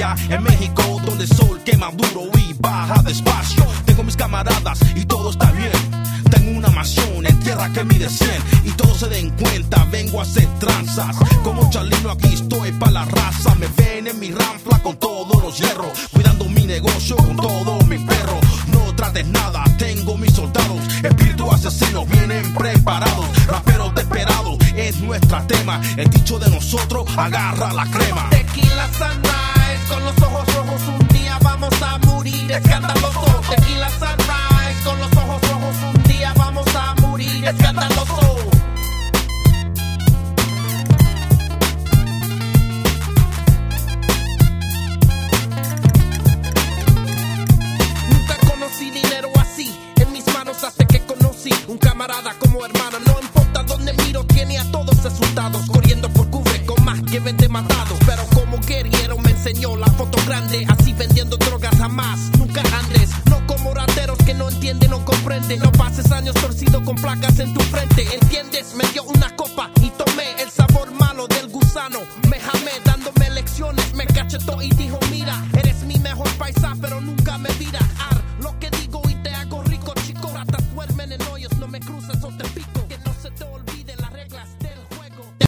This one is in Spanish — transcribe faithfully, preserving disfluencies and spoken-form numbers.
allá en México, donde el sol quema duro y baja despacio. Tengo mis camaradas y todo está bien. Tengo una mansión en tierra que mide cien y todos se den cuenta, vengo a hacer tranzas. Como Chalino aquí estoy pa' la raza. Me ven en mi ranfla con todos los hierros, cuidando mi negocio con todo mi perro. No trates nada, tengo mis soldados, espíritus asesinos vienen preparados. Raperos desesperados es nuestra tema, el dicho de nosotros agarra la crema. Tequila Sunrise, con los ojos rojos un día vamos a morir escandaloso. Tequila Sunrise, con los ojos rojos un día vamos a morir escandaloso. Nunca conocí dinero así en mis manos hasta que conocí un camarada como hermano. No importa dónde miro, tiene a todos asustados, corriendo por cubre con más que veinte matados. Pero como guerrero me enseñó la foto grande, así vendiendo drogas jamás, nunca andes. No como rateros que no entienden o comprenden. No pases años torcido con placas en tu frente, ¿entiendes? Me dio una copa y tomé el sabor malo del gusano. Me jamé dándome lecciones, me cachetó y dijo: mira, eres mi mejor paisa, pero nunca me vira. Ar, lo que